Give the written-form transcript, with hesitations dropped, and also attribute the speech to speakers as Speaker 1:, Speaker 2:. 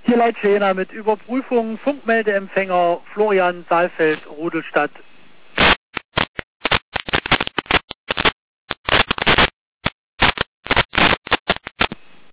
Speaker 1: Hier Leitschäner mit Überprüfung Funkmeldeempfänger Florian Saalfeld, Rudelstadt